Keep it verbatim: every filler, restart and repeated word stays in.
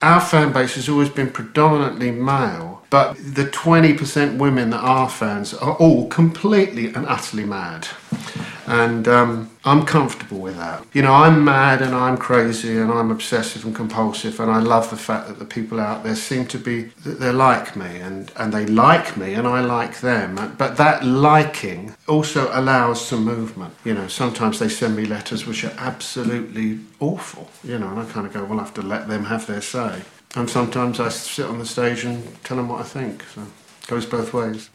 our fan base has always been predominantly male, but the twenty percent women that are fans are all completely and utterly mad. And um, I'm comfortable with that. You know, I'm mad and I'm crazy and I'm obsessive and compulsive, and I love the fact that the people out there seem to be, that they're like me, and, and they like me and I like them. But that liking also allows some movement. You know, sometimes they send me letters which are absolutely awful, you know, and I kind of go, well, I have to let them have their say. And sometimes I sit on the stage and tell them what I think, so it goes both ways.